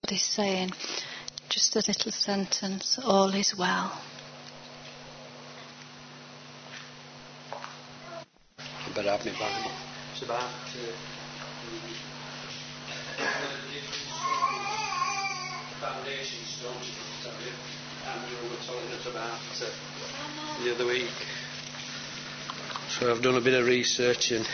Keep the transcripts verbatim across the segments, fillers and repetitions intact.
He's saying just a little sentence, all is well. I better have my Bible. It's about uh, foundation stones that Andrew was telling us about uh, the other week. So I've done a bit of research and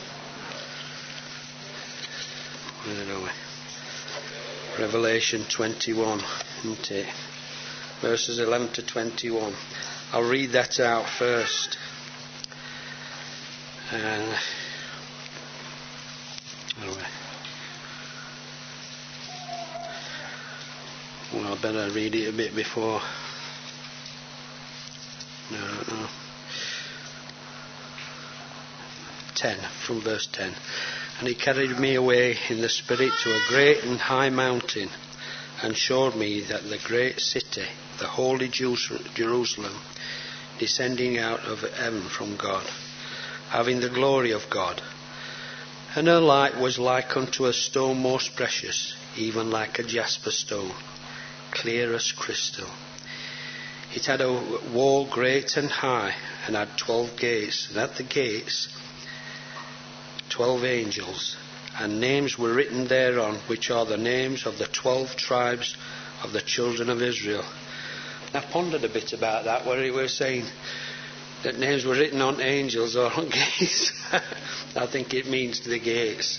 where are we? Revelation twenty-one, isn't it? Verses eleven to twenty-one. I'll read that out first. Uh, well, I better read it a bit before. No, no. ten, from verse ten. And he carried me away in the Spirit to a great and high mountain, and showed me that the great city, the holy Jerusalem, descending out of heaven from God, having the glory of God. And her light was like unto a stone most precious, even like a jasper stone, clear as crystal. It had a wall great and high, and had twelve gates, and at the gates twelve angels, and names were written thereon, which are the names of the twelve tribes of the children of Israel. I pondered a bit about that, where it was saying that names were written on angels or on gates. I think it means the gates.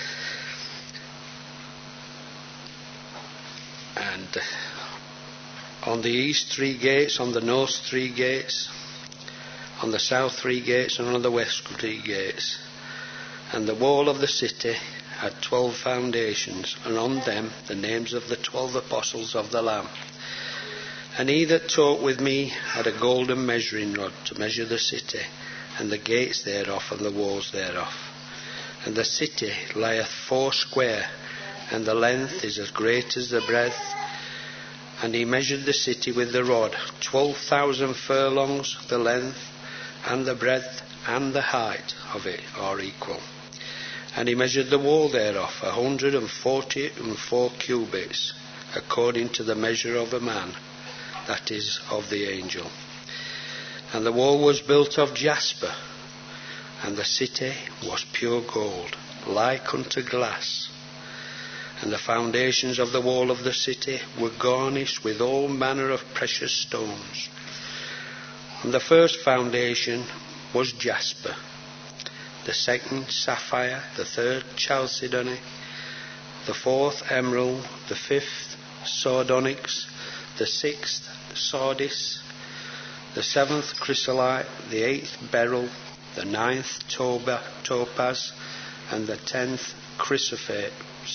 And on the east three gates, on the north three gates, on the south three gates, and on the west three gates. And the wall of the city had twelve foundations, and on them the names of the twelve apostles of the Lamb. And he that talked with me had a golden measuring rod to measure the city, and the gates thereof, and the walls thereof. And the city lieth four square, and the length is as great as the breadth. And he measured the city with the rod, twelve thousand furlongs the length, and the breadth and the height of it are equal. And he measured the wall thereof, a hundred and forty and four cubits, according to the measure of a man, that is, of the angel. And the wall was built of jasper, and the city was pure gold, like unto glass. And the foundations of the wall of the city were garnished with all manner of precious stones. And the first foundation was jasper, the second sapphire, the third chalcedony, the fourth emerald, the fifth sardonyx, the sixth sardis, the seventh chrysolite, the eighth beryl, the ninth toba, topaz, and the tenth chrysoprase,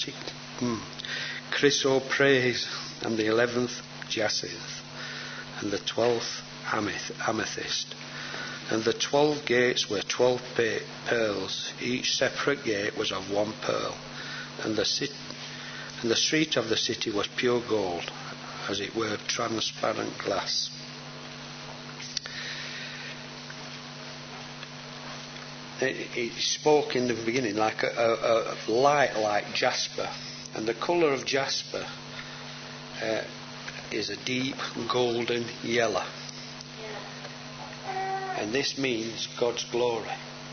chrysoprase, and the eleventh jacinth, and the twelfth amethyst. And the twelve gates were twelve pearls. Each separate gate was of one pearl. And the, sit- and the street of the city was pure gold, as it were transparent glass. It, it spoke in the beginning like a, a, a light like jasper. And the colour of jasper uh, is a deep golden yellow. And this means God's glory.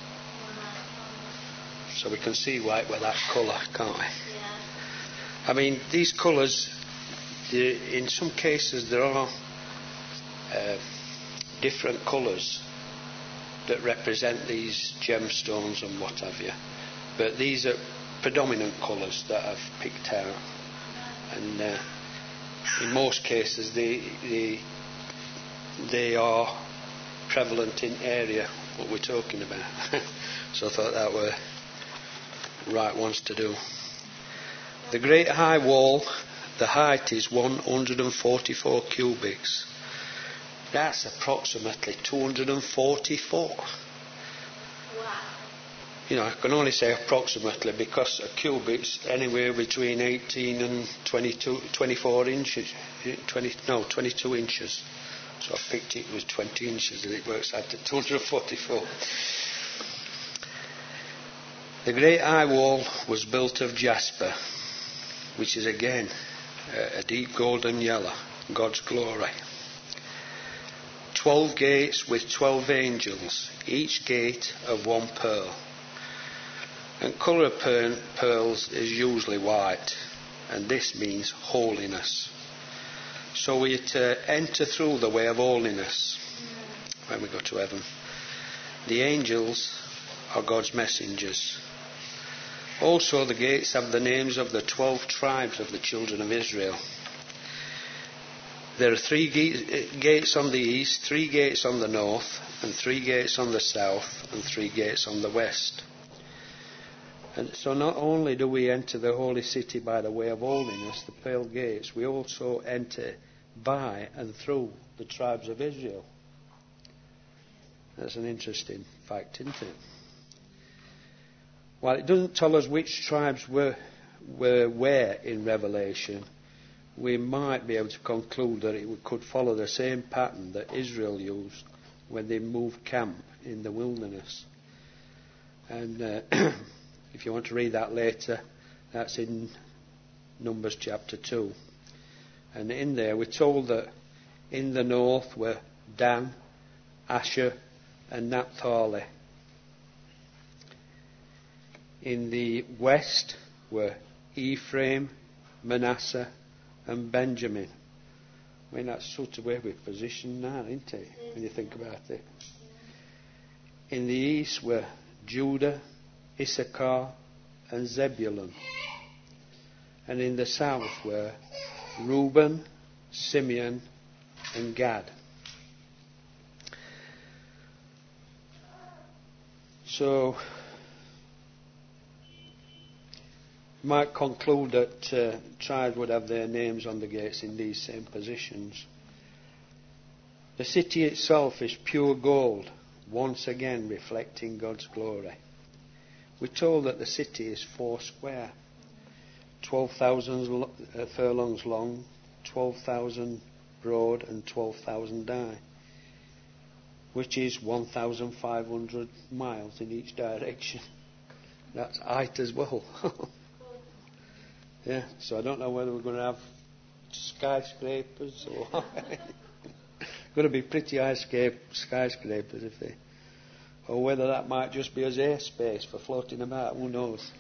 So we can see why with that colour, can't we? I mean, these colours, in some cases there are uh, different colours that represent these gemstones and what have you. But these are predominant colours that I've picked out. And uh, in most cases they, they, they are prevalent in area what we're talking about. So I thought that were right ones to do. The great high wall, the height is one hundred forty-four cubits. That's approximately two hundred forty-four. Wow. You know, I can only say approximately because a cubit's anywhere between eighteen and twenty-two, twenty-four inches. twenty, no, twenty-two inches. So I picked it, it was twenty inches, and it works out to two hundred forty-four. The great high wall was built of jasper, which is again a deep golden yellow, God's glory. Twelve gates with twelve angels, each gate of one pearl. And colour of per- pearls is usually white, and this means holiness. So we're to enter through the way of holiness when we go to heaven. The angels are God's messengers. Also, the gates have the names of the twelve tribes of the children of Israel. There are three gates on the east, three gates on the north, and three gates on the south, and three gates on the west. And so not only do we enter the holy city by the way of holiness, the pearl gates, we also enter by and through the tribes of Israel. That's an interesting fact, isn't it? While it doesn't tell us which tribes were, were where in Revelation, we might be able to conclude that it could follow the same pattern that Israel used when they moved camp in the wilderness. And uh, if you want to read that later, that's in Numbers chapter two. And in there we're told that in the north were Dan, Asher and Naphtali. In the west were Ephraim, Manasseh and Benjamin. I mean, that's sort of where we're positioned now, isn't it, when you think about it. In the east were Judah, Issachar and Zebulun. And in the south were Reuben, Simeon and Gad. So you might conclude that uh, tribes would have their names on the gates in these same positions. The city itself is pure gold, once again reflecting God's glory. We're told that the city is four square, twelve thousand furlongs long, twelve thousand broad and twelve thousand high, which is one thousand five hundred miles in each direction. That's height as well. Yeah, so I don't know whether we're going to have skyscrapers or going to be pretty high skyscrapers if they, or whether that might just be as airspace for floating about. Who knows?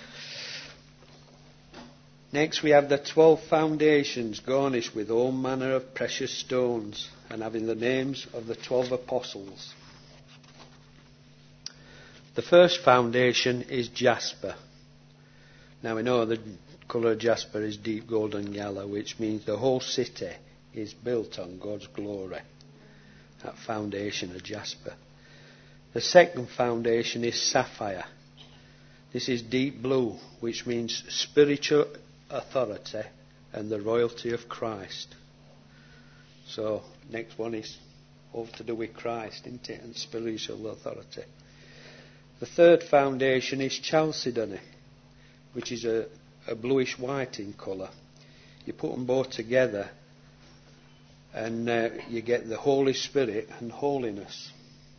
Next, we have the twelve foundations garnished with all manner of precious stones and having the names of the twelve apostles. The first foundation is jasper. Now we know the colour of jasper is deep golden yellow, which means the whole city is built on God's glory. That foundation of jasper. The second foundation is sapphire. This is deep blue, which means spiritual authority and the royalty of Christ. So, next one is all to do with Christ, isn't it? And spiritual authority. The third foundation is chalcedony, which is a, a bluish white in colour. You put them both together and uh, you get the Holy Spirit and holiness.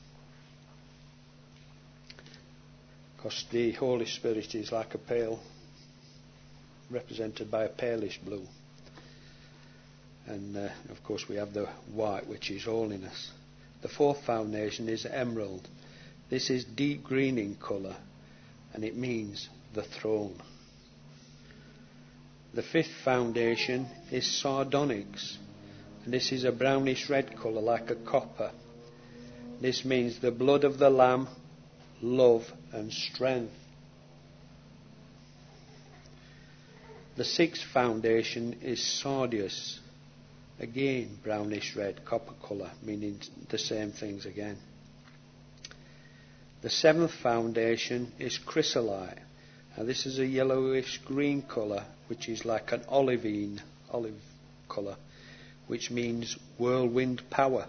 Because the Holy Spirit is like a pale, represented by a palish blue. And uh, of course we have the white, which is holiness. The fourth foundation is emerald. This is deep green in colour, and it means the throne. The fifth foundation is sardonyx, and this is a brownish red colour like a copper. This means the blood of the Lamb, love and strength. The sixth foundation is sardius, again brownish red copper colour, meaning the same things again. The seventh foundation is chrysolite. Now this is a yellowish green colour, which is like an olivine, olive colour, which means whirlwind power.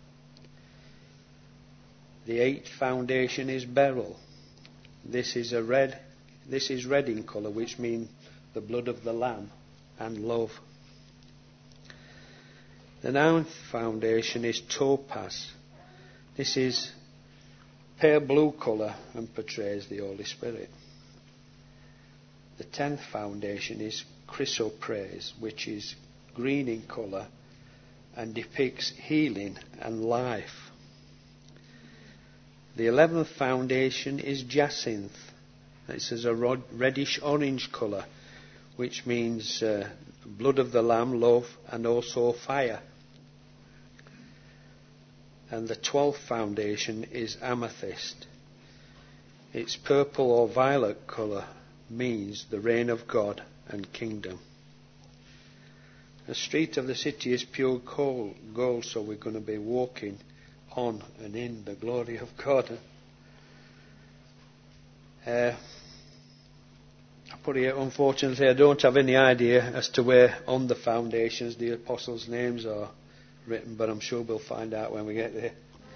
The eighth foundation is beryl. This is a red. This is red in colour, which means the blood of the Lamb and love. The ninth foundation is topaz. This is pale blue colour and portrays the Holy Spirit. The tenth foundation is chrysoprase, which is green in colour and depicts healing and life. The eleventh foundation is jacinth. It says a reddish orange colour, which means uh, blood of the Lamb, love, and also fire. And the twelfth foundation is amethyst. Its purple or violet colour means the reign of God and kingdom. The street of the city is pure gold, so we're going to be walking on and in the glory of God. Uh, I put here, unfortunately, I don't have any idea as to where on the foundations the apostles' names are written, but I'm sure we'll find out when we get there.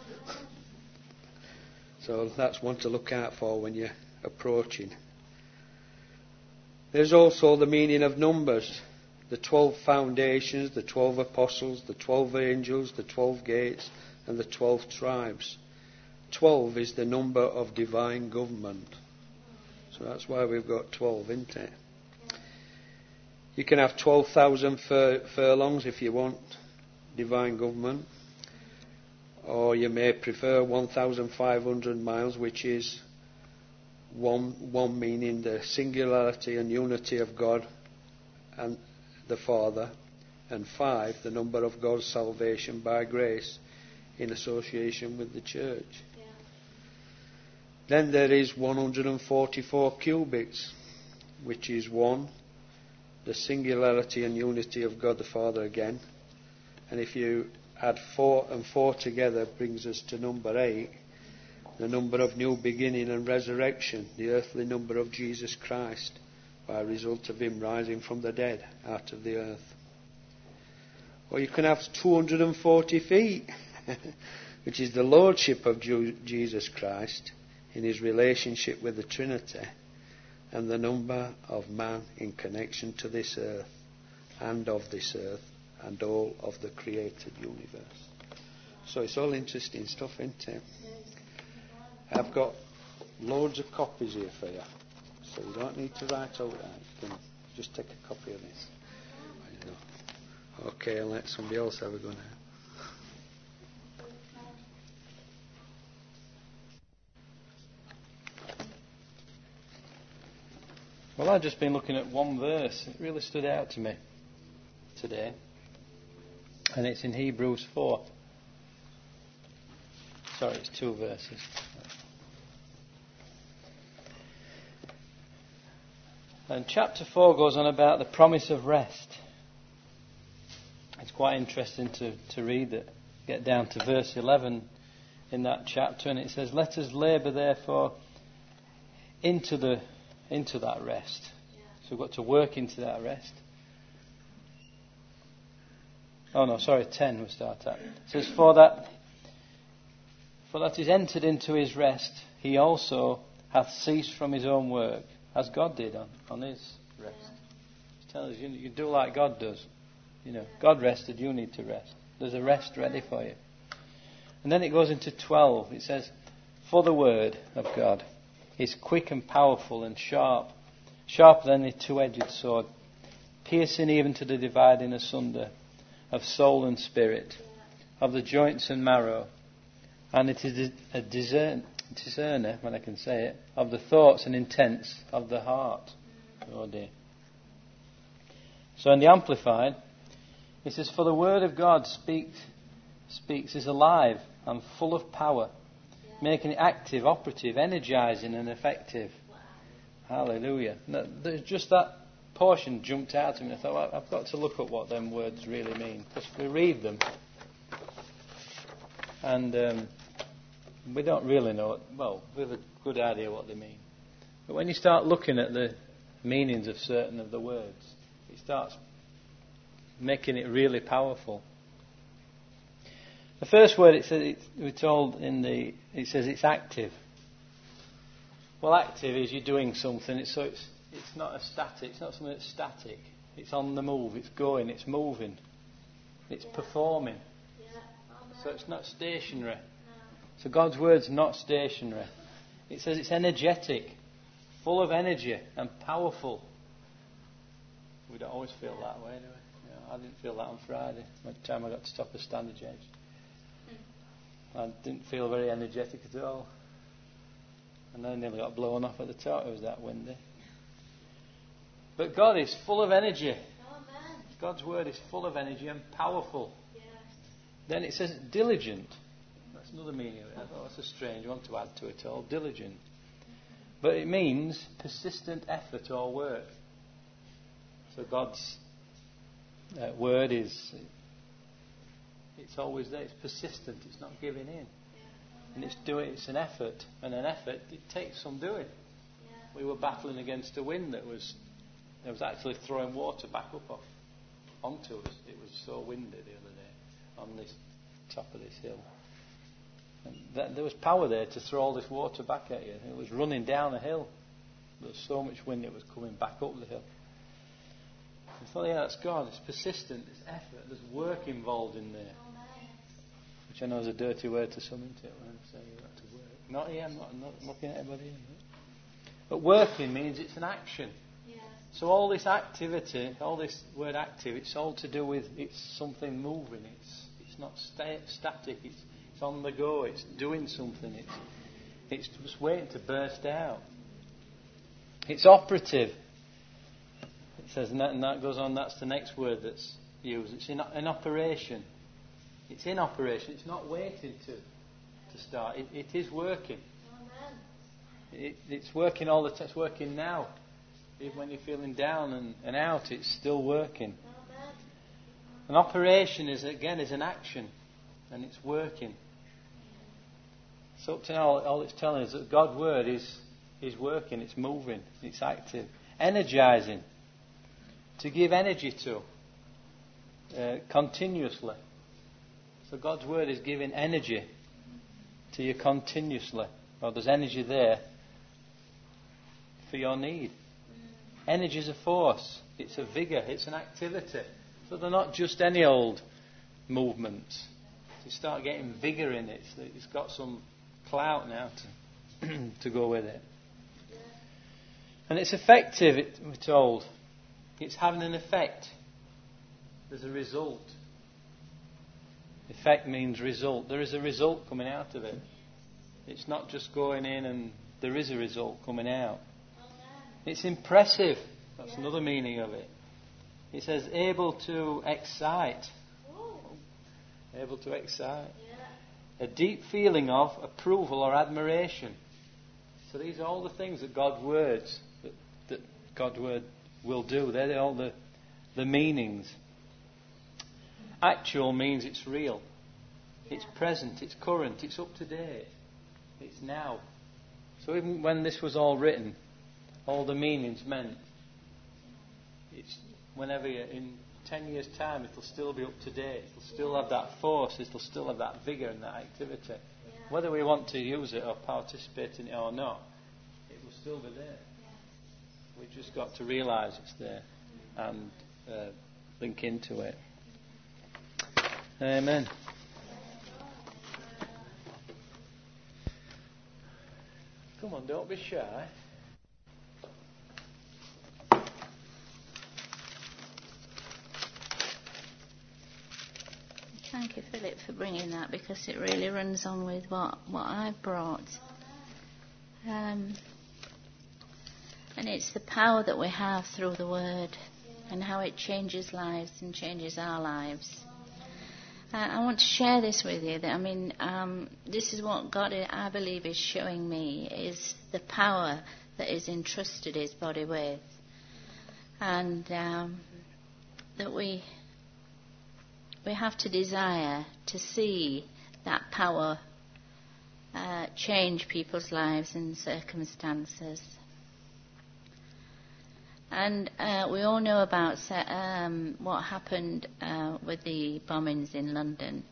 So that's one to look out for when you're approaching. There's also the meaning of numbers. The twelve foundations, the twelve apostles, the twelve angels, the twelve gates, and the twelve tribes. Twelve is the number of divine government. So that's why we've got twelve, isn't it? You can have twelve thousand fur- furlongs if you want divine government. Or you may prefer one thousand five hundred miles, which is one, one meaning the singularity and unity of God and the Father, and five, the number of God's salvation by grace in association with the church. Yeah. Then there is one hundred forty-four cubits, which is one, the singularity and unity of God the Father again. And if you add four and four together, brings us to number eight, the number of new beginning and resurrection, the earthly number of Jesus Christ, by result of him rising from the dead out of the earth. Or you can have two hundred forty feet, which is the lordship of Jesus Christ in his relationship with the Trinity, and the number of man in connection to this earth and of this earth and all of the created universe. So it's all interesting stuff, isn't it? I've got loads of copies here for you. So you don't need to write out that. You can just take a copy of this. Okay, I'll let somebody else have a go now. Well, I've just been looking at one verse. It really stood out to me today. And it's in Hebrews four. Sorry, it's two verses. And chapter four goes on about the promise of rest. It's quite interesting to, to read it. Get down to verse eleven in that chapter, and it says, "Let us labour therefore into the into that rest." Yeah. So we've got to work into that rest. Oh no, sorry, ten we'll start at. It says, For that for that is entered into his rest, he also hath ceased from his own work, as God did on, on his rest. Yeah. He tells you, you do like God does. You know, God rested, you need to rest. There's a rest ready for you. And then it goes into twelve. It says, For the word of God is quick and powerful and sharp, sharper than a two-edged sword, piercing even to the dividing asunder of soul and spirit, of the joints and marrow, and it is a discern, discerner, when I can say it, of the thoughts and intents of the heart. Oh dear. So in the Amplified, it says, For the word of God speaks, speaks is alive and full of power, making it active, operative, energizing and effective. Wow. Hallelujah. Now, there's just that portion jumped out to me. I thought, well, I've got to look at what them words really mean. Because we read them and um, we don't really know it. Well, we have a good idea what they mean. But when you start looking at the meanings of certain of the words, it starts making it really powerful. The first word, it says, it's, we're told in the, it says it's active. Well, active is you're doing something. It's, so it's it's not a static. It's not something that's static. It's on the move. It's going. It's moving. It's yeah. performing. Yeah. So it's not stationary. No. So God's word's not stationary. It says it's energetic, full of energy and powerful. We don't always feel that way, do we? You know, I didn't feel that on Friday, by the time I got to top of Standard Gauge. I didn't feel very energetic at all. And I nearly got blown off at the top. It was that windy. But God is full of energy. Amen. God's word is full of energy and powerful. Yes. Then it says diligent. That's another meaning of it. I thought that's a strange one to add to it all. Diligent. But it means persistent effort or work. So God's uh, word is, it's always there. It's persistent. It's not giving in. And it's doing. It's an effort. And an effort, it takes some doing. We were battling against a wind that was, that was actually throwing water back up off, onto us. It was so windy the other day on this top of this hill. And that, there was power there to throw all this water back at you. It was running down the hill. There was so much wind it was coming back up the hill. I thought, yeah, that's God. It's persistent. It's effort. There's work involved in there. Which I know is a dirty word to some, isn't it? When I say you have to work. Not here. I'm not, I'm not looking at anybody here. But working means it's an action. Yes. So all this activity, all this word active, it's all to do with it's something moving. It's it's not sta- static. It's it's on the go. It's doing something. It's it's just waiting to burst out. It's operative. It says, and that, and that goes on. That's the next word that's used. It's in an operation. It's in operation. It's not waiting to to start. It, it is working. It, it's working all the time. It's working now. Even when you're feeling down and, and out, it's still working. An operation is again is an action, and it's working. So up to now, all it's telling us that God's word is is working. It's moving. It's active, energizing. To give energy to uh, continuously. So God's word is giving energy to you continuously. Well, there's energy there for your need. Energy is a force. It's a vigour. It's an activity. So they're not just any old movements. You start getting vigour in it. It's got some clout now to to go with it. And it's effective, it, we're told. It's having an effect. There's a result. Effect means result. There is a result coming out of it. It's not just going in and there is a result coming out. It's impressive. That's another meaning of it. It says able to excite. Able to excite. A deep feeling of approval or admiration. So these are all the things that God's words, that, that God's word will do. They're all the, the meanings. Actual means it's real. It's present. It's current. It's up to date. It's now. So even when this was all written, all the meanings meant it's whenever you're in ten years' time, it'll still be up to date. It'll still have that force. It'll still have that vigour and that activity. Yeah. Whether we want to use it or participate in it or not, it will still be there. Yeah. We've just got to realise it's there and uh, link into it. Amen. Come on, don't be shy. Thank you, Philip, for bringing that, because it really runs on with what, what I brought. Um, and it's the power that we have through the Word and how it changes lives and changes our lives. Uh, I want to share this with you. That I mean, um, this is what God, I believe, is showing me, is the power that is entrusted His body with. And um, that we... We have to desire to see that power uh, change people's lives and circumstances. And uh, we all know about um, what happened uh, with the bombings in London.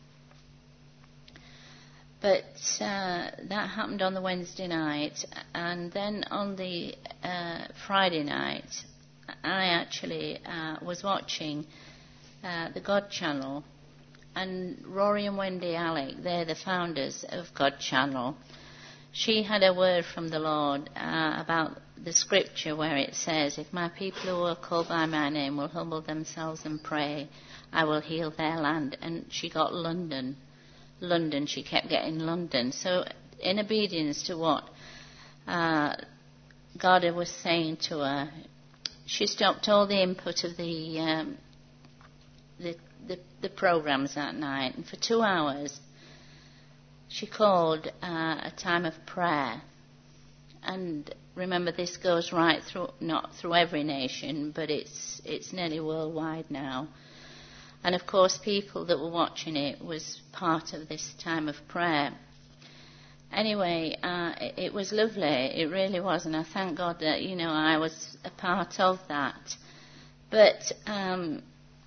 But uh, that happened on the Wednesday night, and then on the uh, Friday night, I actually uh, was watching Uh, the God Channel, and Rory and Wendy Alec, they're the founders of God Channel, she had a word from the Lord uh, about the scripture where it says, if my people who are called by my name will humble themselves and pray, I will heal their land. And she got London. London, she kept getting London. So in obedience to what uh, God was saying to her, she stopped all the input of the, um, the, the, the programs that night. And for two hours, she called uh, a time of prayer. And remember, this goes right through, not through every nation, but it's it's nearly worldwide now. And of course, people that were watching it was part of this time of prayer. Anyway, uh, it, it was lovely. It really was, and I thank God that, you know, I was a part of that. But um,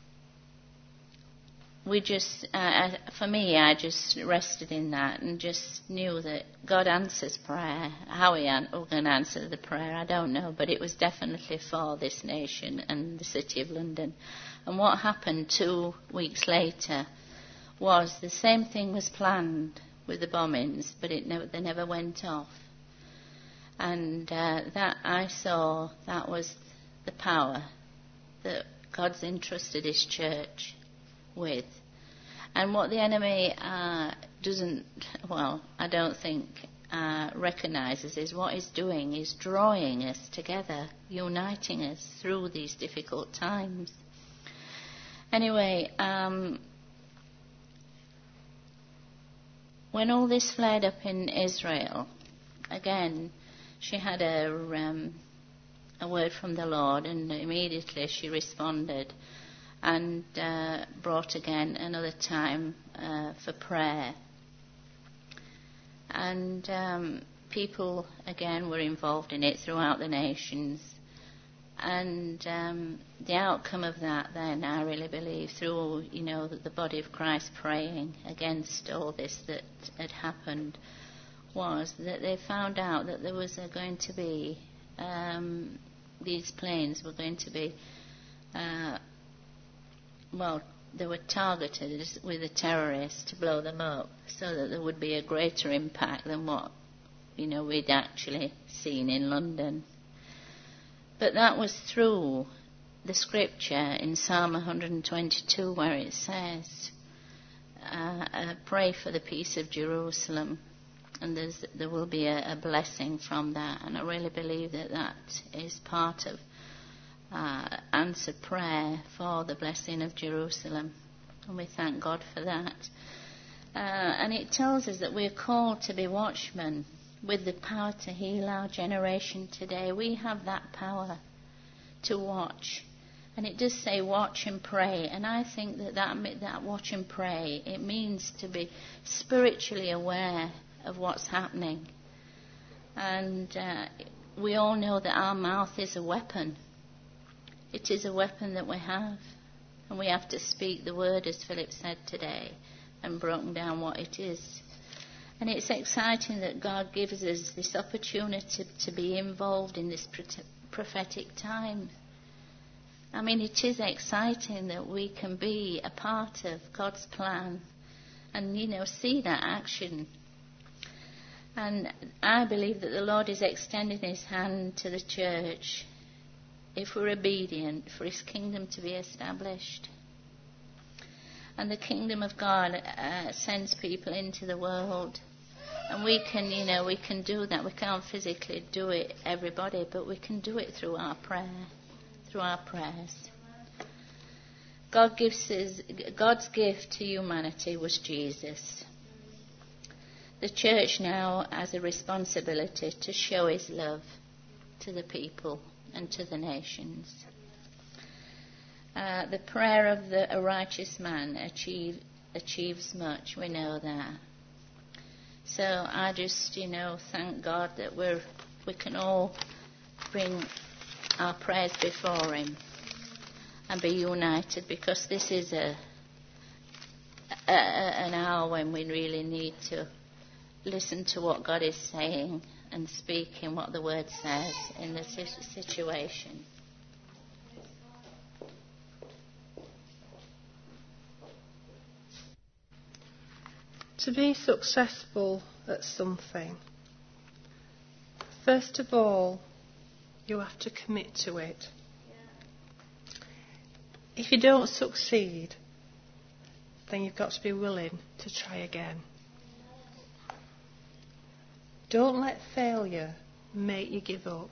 we just, uh, for me, I just rested in that and just knew that God answers prayer. How He an- going to answer the prayer, I don't know, but it was definitely for this nation and the City of London. And what happened two weeks later was the same thing was planned with the bombings, but it never, they never went off. And uh, that I saw, that was the power that God's entrusted His church with. And what the enemy uh, doesn't, well, I don't think uh, recognises is what he's doing is drawing us together, uniting us through these difficult times. Anyway, um, when all this flared up in Israel, again, she had a, um, a word from the Lord, and immediately she responded and uh, brought again another time uh, for prayer. And um, people, again, were involved in it throughout the nations. And um, the outcome of that then, I really believe, through, you know, the body of Christ praying against all this that had happened, was that they found out that there was uh, going to be, um, these planes were going to be, uh, well, they were targeted with the terrorists to blow them up so that there would be a greater impact than what, you know, we'd actually seen in London. But that was through the scripture in Psalm one twenty-two where it says, uh, uh, pray for the peace of Jerusalem, and there's, there will be a, a blessing from that. And I really believe that that is part of uh, answered prayer for the blessing of Jerusalem. And we thank God for that. Uh, and it tells us that we're called to be watchmen with the power to heal our generation today. We have that power to watch. And it does say watch and pray. And I think that that, that watch and pray, it means to be spiritually aware of what's happening. And uh, we all know that our mouth is a weapon. It is a weapon that we have. And we have to speak the word, as Philip said today, and broken down what it is. And it's exciting that God gives us this opportunity to be involved in this prophetic time. I mean, it is exciting that we can be a part of God's plan and, you know, see that action. And I believe that the Lord is extending His hand to the church, if we're obedient, for His kingdom to be established. And the kingdom of God uh, sends people into the world. And we can, you know, we can do that. We can't physically do it, everybody, but we can do it through our prayer, through our prayers. God gives us, God's gift to humanity was Jesus. The church now has a responsibility to show His love to the people and to the nations. Uh, the prayer of the, a righteous man achieve, achieves much. We know that. So I just, you know, thank God that we're we can all bring our prayers before Him and be united, because this is a, a, a an hour when we really need to listen to what God is saying and speaking what the Word says in the situation. To be successful at something, First of all, you have to commit to it. If you don't succeed, then you've got to be willing to try again. Don't let failure make you give up.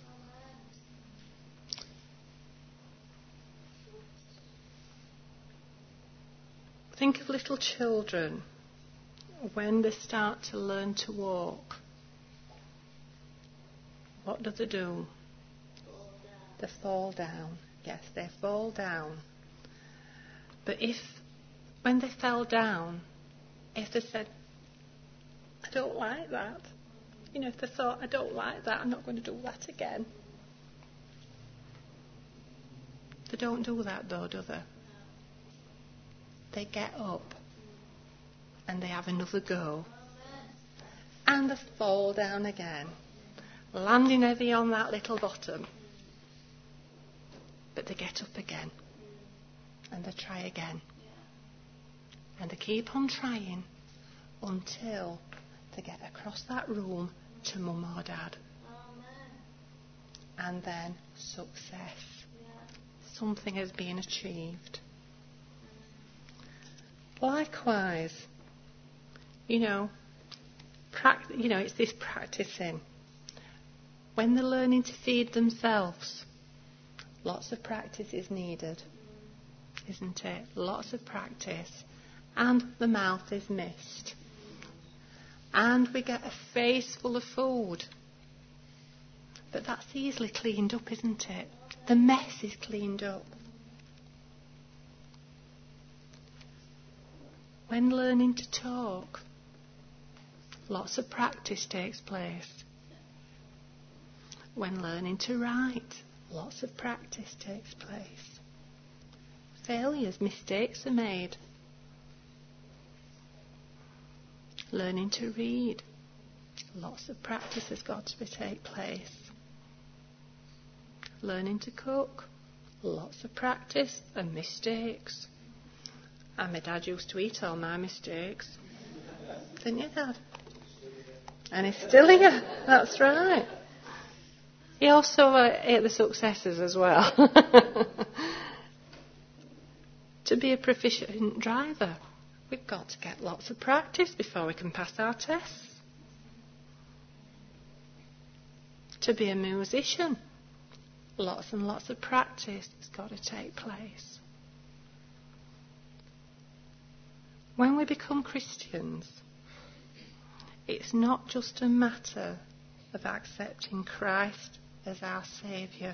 Think of little children when they start to learn to walk. What do they do? They fall down. Yes, they fall down. But if, when they fell down, if they said, I don't like that, you know, if they thought, I don't like that, I'm not going to do that again. They don't do that though, do they? They get up and they have another go. And they fall down again, landing heavy on that little bottom. But they get up again and they try again. And they keep on trying until they get across that room to mum or dad. And then success. Something has been achieved. Likewise, you know, pract- you know, it's this practicing. When they're learning to feed themselves, lots of practice is needed, isn't it? Lots of practice. And the mouth is missed. And we get a face full of food. But that's easily cleaned up, isn't it? The mess is cleaned up. When learning to talk, lots of practice takes place. When learning to write, lots of practice takes place. Failures, mistakes are made. Learning to read, lots of practice has got to take place. Learning to cook, lots of practice and mistakes. And my dad used to eat all my mistakes. Didn't you, Dad? And he's still here. That's right. He also uh, ate the successes as well. To be a proficient driver, we've got to get lots of practice before we can pass our tests. To be a musician, lots and lots of practice has got to take place. When we become Christians, it's not just a matter of accepting Christ as our Saviour.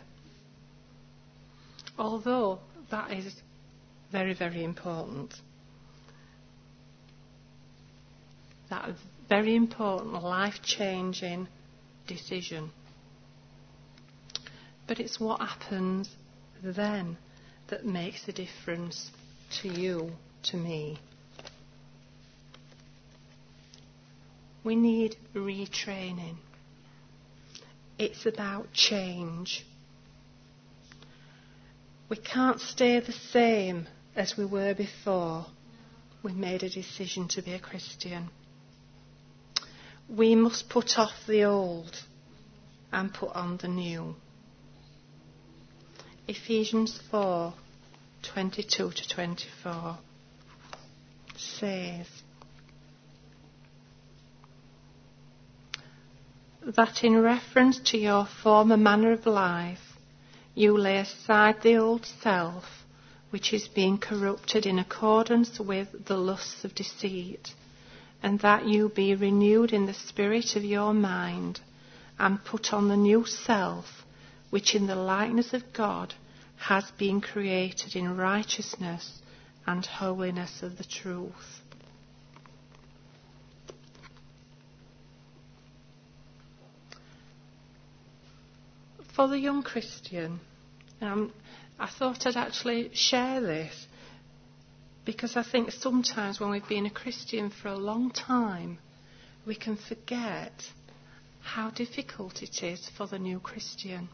Although that is very, very important. That very important life-changing decision. But it's what happens then that makes a difference to you, to me. We need retraining. It's about change. We can't stay the same as we were before we made a decision to be a Christian. We must put off the old and put on the new. Ephesians four, twenty-two to twenty-four says that in reference to your former manner of life, you lay aside the old self, which is being corrupted in accordance with the lusts of deceit, and that you be renewed in the spirit of your mind, and put on the new self, which in the likeness of God has been created in righteousness and holiness of the truth. For the young Christian, um, I thought I'd actually share this because I think sometimes when we've been a Christian for a long time, we can forget how difficult it is for the new Christian.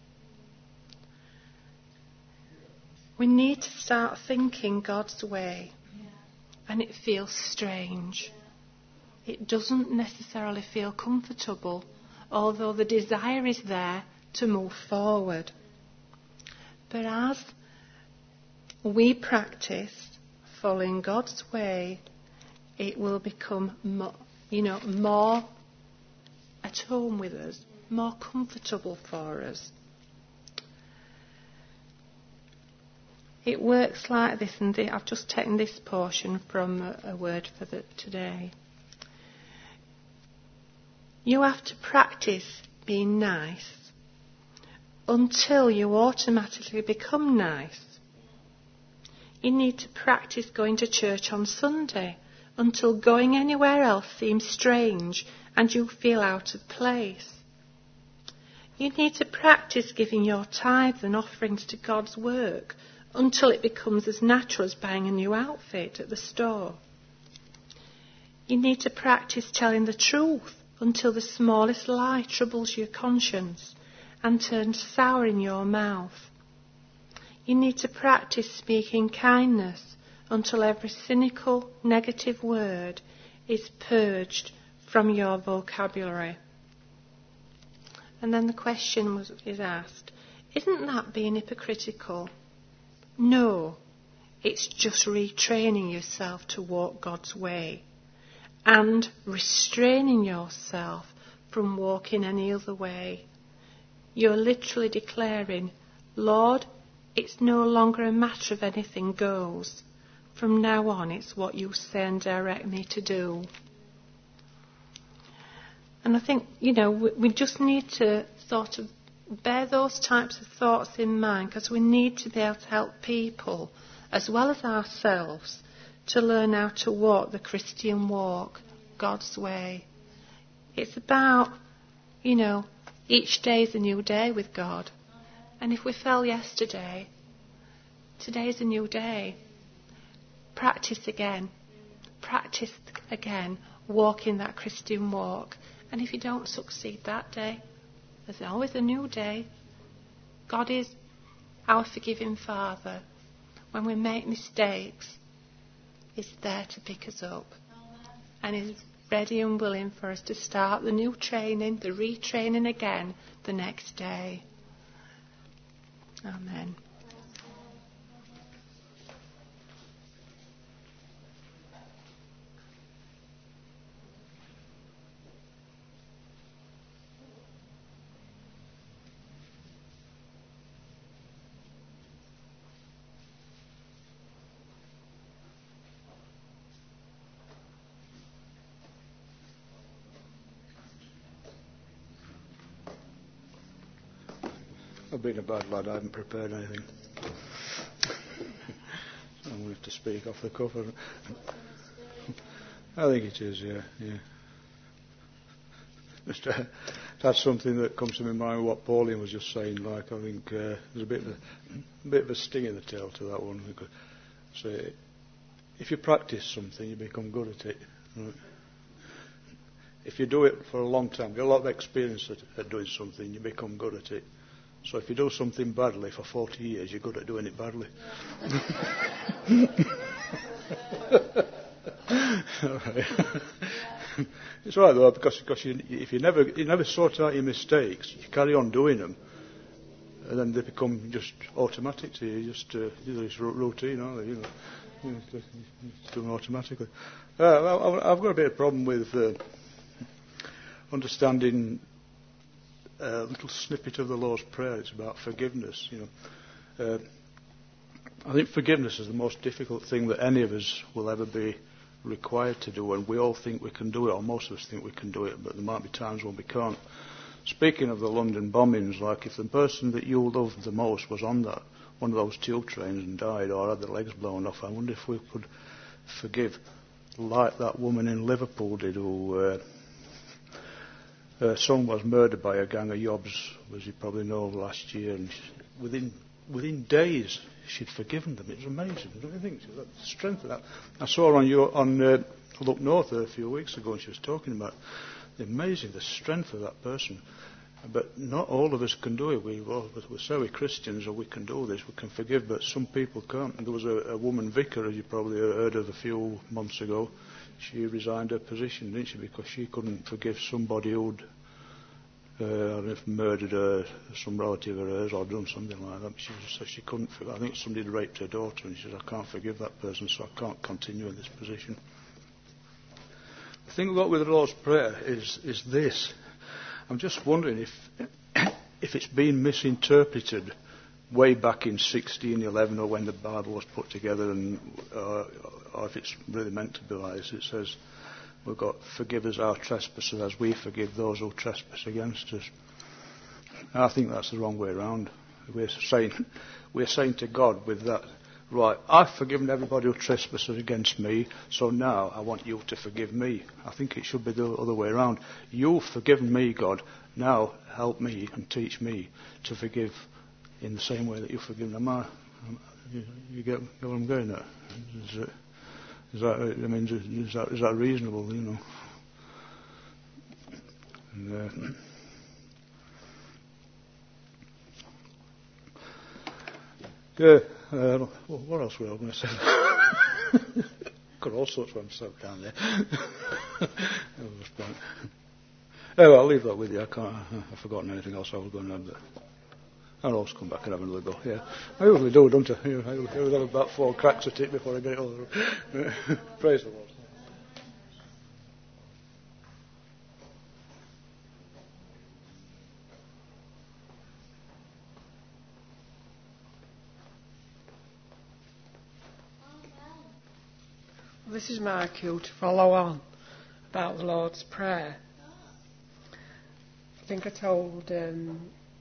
We need to start thinking God's way, and it feels strange. It doesn't necessarily feel comfortable although the desire is there to move forward. But as we practice following God's way, it will become more, you know, more at home with us, more comfortable for us. It works like this, and I've just taken this portion from a, a word for the, today. You have to practice being nice until you automatically become nice. You need to practice going to church on Sunday until going anywhere else seems strange and you feel out of place. You need to practice giving your tithes and offerings to God's work until it becomes as natural as buying a new outfit at the store. You need to practice telling the truth until the smallest lie troubles your conscience and turns sour in your mouth. You need to practice speaking kindness until every cynical, negative word is purged from your vocabulary. And then the question was, is asked, isn't that being hypocritical? No, it's just retraining yourself to walk God's way and restraining yourself from walking any other way. You're literally declaring, Lord, it's no longer a matter of anything goes. From now on, it's what you say and direct me to do. And I think, you know, we, we just need to sort of bear those types of thoughts in mind, because we need to be able to help people, as well as ourselves, to learn how to walk the Christian walk, God's way. It's about, you know, each day is a new day with God. And if we fell yesterday, today's a new day. Practice again. Practice again. Walk in that Christian walk. And if you don't succeed that day, there's always a new day. God is our forgiving Father. When we make mistakes, He's there to pick us up. And He's ready and willing for us to start the new training, the retraining again, the next day. Amen. I've been a bad lad, I haven't prepared anything. I'm going to have to speak off the cuff. I think it is, yeah, yeah. Just, uh, that's something that comes to my mind, what Pauline was just saying, like, I think uh, there's a bit of a, a bit of a sting in the tail to that one. Because, so, if you practice something, you become good at it. Right? If you do it for a long time, get a lot of experience at, at doing something, you become good at it. So if you do something badly for forty years, you're good at doing it badly. Right. It's right though, because, because you, if you never you never sort out your mistakes, you carry on doing them, and then they become just automatic to you. Just uh, it's routine, aren't they? You know, you do them automatically. Uh, I've got a bit of problem with uh, understanding a little snippet of the Lord's Prayer. It's about forgiveness. You know, uh, I think forgiveness is the most difficult thing that any of us will ever be required to do, and we all think we can do it, or most of us think we can do it, but there might be times when we can't. Speaking of the London bombings, like if the person that you loved the most was on that one of those tube trains and died, or had their legs blown off, I wonder if we could forgive, like that woman in Liverpool did, who uh, her son was murdered by a gang of yobs, as you probably know, last year, and within within days she'd forgiven them. It was amazing, don't you think? The strength of that. I saw her on your on uh, Look North a few weeks ago, and she was talking about the amazing, the strength of that person. But not all of us can do it. We, well, we say we're Christians, or we can do this, we can forgive, but some people can't. And there was a, a woman vicar, as you probably heard of a few months ago. She resigned her position, didn't she, because she couldn't forgive somebody who'd uh, if murdered her, some relative of hers, or done something like that. She just said she couldn't forgive. I think somebody had raped her daughter, and she said, I can't forgive that person, so I can't continue in this position. The thing I've got with the Lord's Prayer is, is this. I'm just wondering if, if it's been misinterpreted way back in sixteen eleven, or when the Bible was put together, and uh, or if it's really meant to be like this. It says, we've got, forgive us our trespasses as we forgive those who trespass against us. I think that's the wrong way around. We're saying, we're saying to God with that, right, I've forgiven everybody who trespasses against me, so now I want you to forgive me. I think it should be the other way around. You've forgiven me, God, now help me and teach me to forgive in the same way that you've forgiven them. I, you, you get, get what I'm going at? Is, it, is that, I mean, is that, is that reasonable, you know? And, uh, yeah, uh, what else were I going to say? Got all sorts of stuff down there. Anyway, I'll leave that with you. I can't. I've forgotten anything else I was going to have there. I'll always come back and have another go. Yeah, I usually do, don't I? I always have about four cracks at it before I get it all. Praise the Lord. This is my cue to follow on about the Lord's Prayer. I think I told um,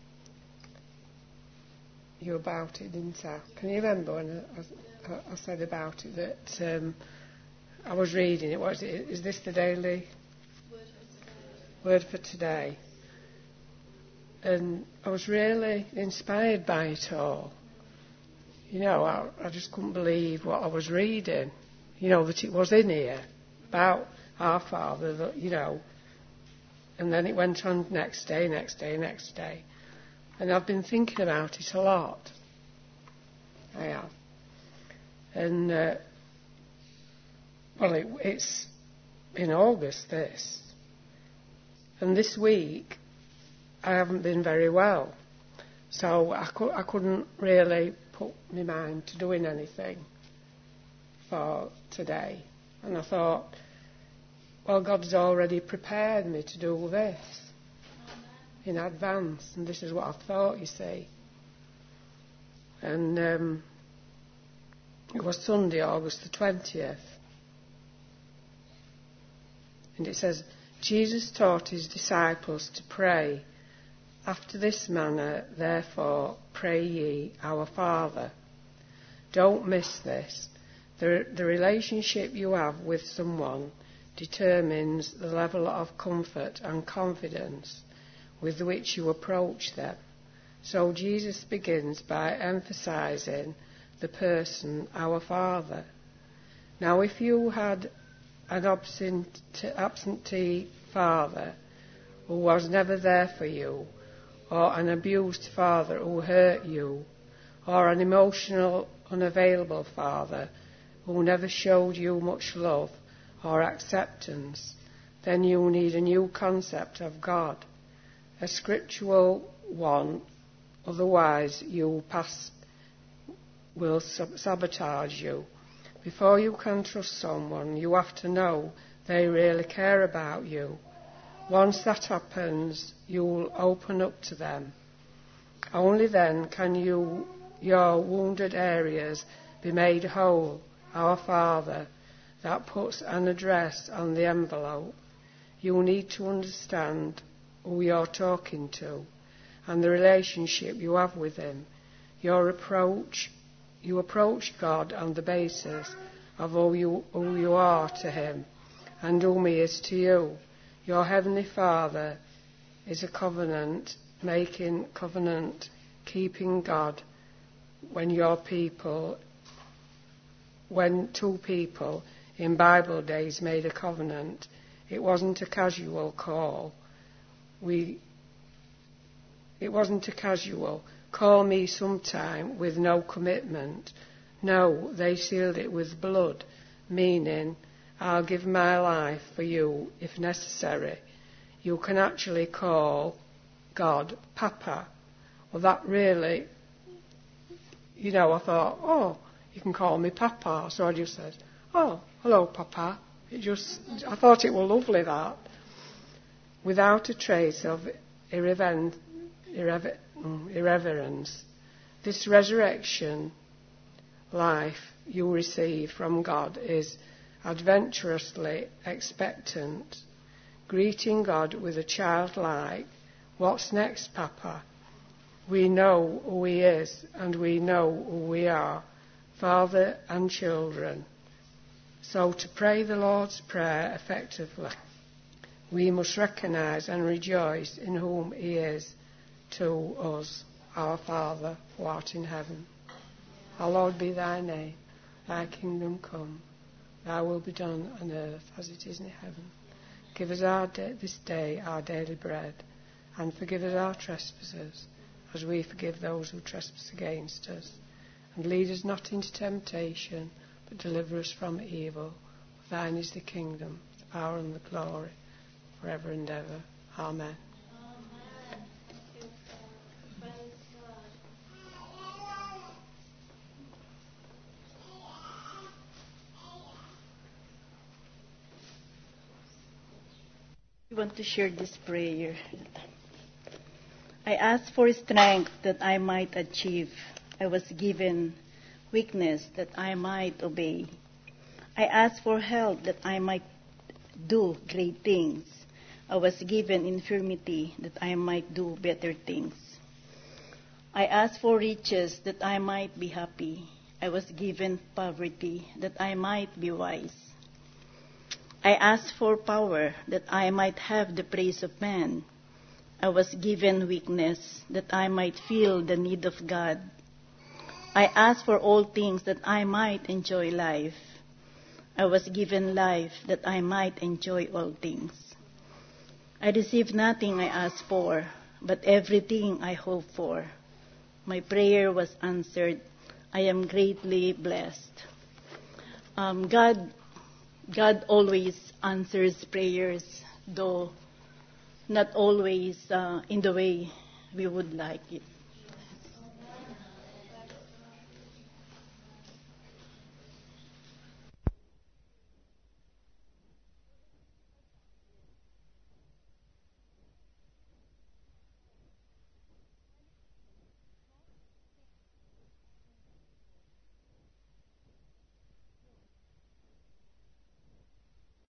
you about it, didn't I? Can you remember when I, I, I said about it that um, I was reading it? What is it? Is this the daily word for today? And I was really inspired by it all. You know, I, I just couldn't believe what I was reading. You know, that it was in here about our Father, that, you know, and then it went on next day, next day, next day. And I've been thinking about it a lot. I have. And, uh, well, it, it's in August, this. And this week, I haven't been very well. So I, cu- I couldn't really put my mind to doing anything for today. And I thought, well, God's already prepared me to do this in advance, and this is what I thought, you see. And um, it was Sunday, August the twentieth. And it says, Jesus taught his disciples to pray. After this manner, therefore, pray ye, our Father. Don't miss this. The, the relationship you have with someone determines the level of comfort and confidence with which you approach them. So Jesus begins by emphasizing the person, our Father. Now, if you had an absent, absentee father who was never there for you, or an abused father who hurt you, or an emotional, unavailable father who never showed you much love or acceptance, then you need a new concept of God, a scriptural one, otherwise you pass, will sab- sabotage you. Before you can trust someone, you have to know they really care about you. Once that happens, you'll open up to them. Only then can you, your wounded areas be made whole. Our Father, that puts an address on the envelope. You need to understand who you're talking to and the relationship you have with him. Your approach, you approach God on the basis of who you, who you are to him and whom he is to you. Your Heavenly Father is a covenant, making covenant, keeping God when your people When two people in Bible days made a covenant, it wasn't a casual call. We, it wasn't a casual, call me sometime with no commitment. No, they sealed it with blood, meaning, I'll give my life for you if necessary. You can actually call God, Papa. Well, that really, you know, I thought, oh, you can call me Papa. So I just said, oh, hello, Papa. It just, I thought it was lovely, that. Without a trace of irreverent, irrever, irreverence, this resurrection life you receive from God is adventurously expectant, greeting God with a childlike, what's next, Papa? We know who He is, and we know who we are, Father and children. So to pray the Lord's Prayer effectively, we must recognise and rejoice in whom He is to us, our Father, who art in heaven. Hallowed be thy name, thy kingdom come, thy will be done on earth as it is in heaven. Give us our day, this day our daily bread, and forgive us our trespasses, as we forgive those who trespass against us. And lead us not into temptation, but deliver us from evil. For thine is the kingdom, the power and the glory, forever and ever. Amen. I want to share this prayer. I asked for strength that I might achieve. I was given weakness that I might obey. I asked for health that I might do great things. I was given infirmity that I might do better things. I asked for riches that I might be happy. I was given poverty that I might be wise. I asked for power that I might have the praise of man. I was given weakness that I might feel the need of God. I asked for all things that I might enjoy life. I was given life that I might enjoy all things. I received nothing I asked for, but everything I hoped for. My prayer was answered. I am greatly blessed. Um, God God always answers prayers, though not always uh, in the way we would like it.